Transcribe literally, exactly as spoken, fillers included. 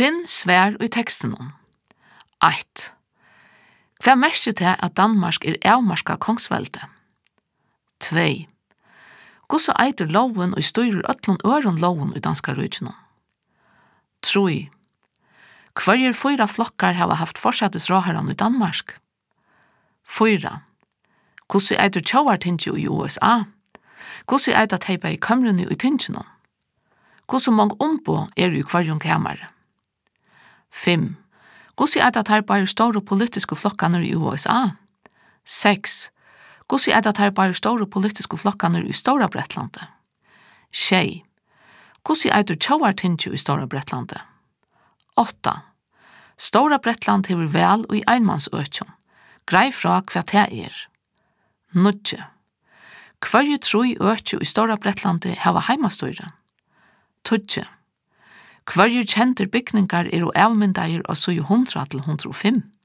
Finn svær i teksten om. Eitt. Hva merker til at Danmark er avmarska kongsvelde? Tvei. Hvordan eitur loven og styrer ötlun øron loven i danska rydgjene? Troi. Hverjer fyra flokkar hava haft forsattes råharan i Danmark? Fyra. Hvordan eitur tjauartingju i U S A? Hvordan eitur teipa i kamrene i tingene? Hvordan mange ombo er i hverjon kamare? Fem. Hvordan eitur teipa i store politiske flokkane i U S A? Seks. Hvordan eitur teipa i store politiske flokkane i Stora Bretlandet? Tjei. Hvordan eitur tjauartingju i Stora Bretlandet? Åtta. Stora Bretland hever vel og i einmansøkjon. Grei fra hva det er. Nudje. Hverju troi økjo i Stora Bretlandet hava heimastøyre? Tudje. Hverju kjenter bygningar er og avmyndager av så hundra til hundra og fem?